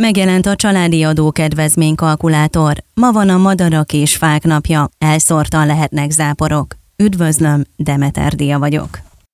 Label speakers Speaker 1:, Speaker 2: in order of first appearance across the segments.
Speaker 1: Megjelent a családi adókedvezmény kalkulátor. Ma van a madarak és fák napja, elszórtan lehetnek záporok. Üdvözlöm, Demeter Dia vagyok.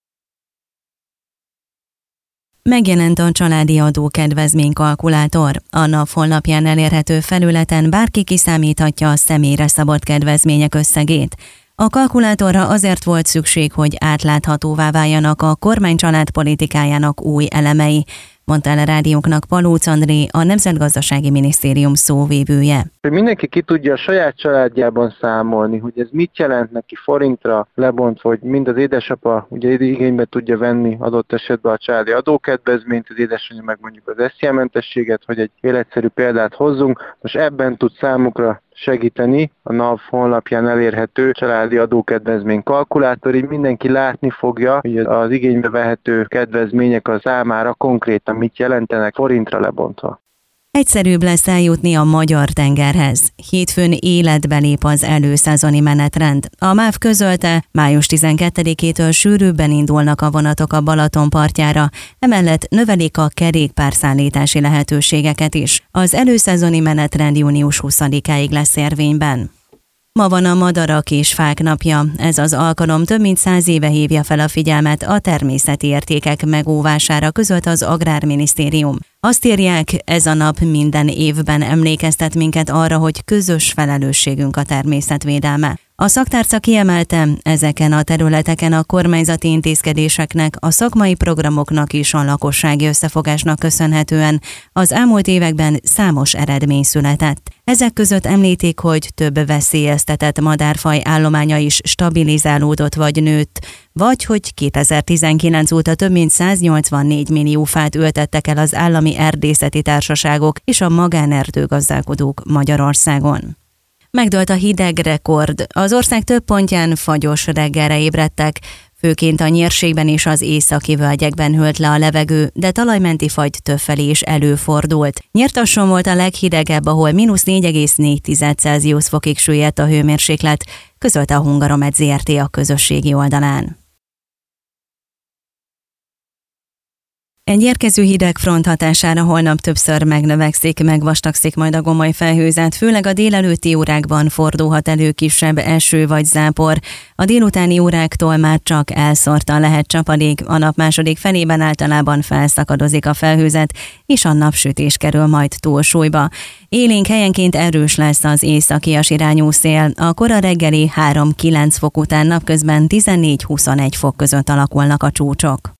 Speaker 1: Megjelent a családi adókedvezmény kalkulátor. A NAV honlapján elérhető felületen bárki kiszámíthatja a személyre szabott kedvezmények összegét. A kalkulátorra azért volt szükség, hogy átláthatóvá váljanak a kormány családpolitikájának új elemei, mondta el a rádióknak Palóc André, a Nemzetgazdasági Minisztérium szóvivője.
Speaker 2: Mindenki ki tudja a saját családjában számolni, hogy ez mit jelent neki forintra lebontva, hogy mind az édesapa ugye igénybe tudja venni adott esetben a családi adókedvezményt, az édesanyja meg mondjuk az SZIA-mentességet, hogy egy életszerű példát hozzunk. Most ebben tud számukra segíteni a NAV honlapján elérhető családi adókedvezmény kalkulátor, így mindenki látni fogja, hogy az igénybe vehető kedvezmények a számára konkrétan mit jelentenek forintra lebontva.
Speaker 1: Egyszerűbb lesz eljutni a magyar tengerhez. Hétfőn életbe lép az előszezoni menetrend. A MÁV közölte, május 12-től sűrűbben indulnak a vonatok a Balaton partjára, emellett növelik a kerékpárszállítási lehetőségeket is. Az előszezoni menetrend június 20-áig lesz érvényben. Ma van a madarak és fák napja. Ez az alkalom több mint 100 éve hívja fel a figyelmet a természeti értékek megóvására, közölt az Agrárminisztérium. Azt írják, ez a nap minden évben emlékeztet minket arra, hogy közös felelősségünk a természetvédelme. A szaktárca kiemelte, ezeken a területeken a kormányzati intézkedéseknek, a szakmai programoknak és a lakossági összefogásnak köszönhetően az elmúlt években számos eredmény született. Ezek között említik, hogy több veszélyeztetett madárfaj állománya is stabilizálódott vagy nőtt, vagy hogy 2019 óta több mint 184 millió fát ültettek el az állami erdészeti társaságok és a magánerdőgazdálkodók Magyarországon. Megdőlt a hideg rekord. Az ország több pontján fagyos reggelre ébredtek, főként a nyírségben és az északi völgyekben hőlt le a levegő, de talajmenti fagy többfelé is előfordult. Nyírtasson volt a leghidegebb, ahol -4,4 Celsius fokig süllyedt a hőmérséklet, közölte a Hungaromed Zrt. A közösségi oldalán. Egy érkező hidegfront hatására holnap többször megnövekszik, megvastagszik majd a gomoly felhőzet, főleg a délelőtti órákban fordulhat elő kisebb eső vagy zápor. A délutáni óráktól már csak elszórtan lehet csapadék, a nap második felében általában felszakadozik a felhőzet, és a napsütés kerül majd túlsúlyba. Élénk helyenként erős lesz az északias irányú szél, a kora reggeli 3-9 fok után napközben 14-21 fok között alakulnak a csúcsok.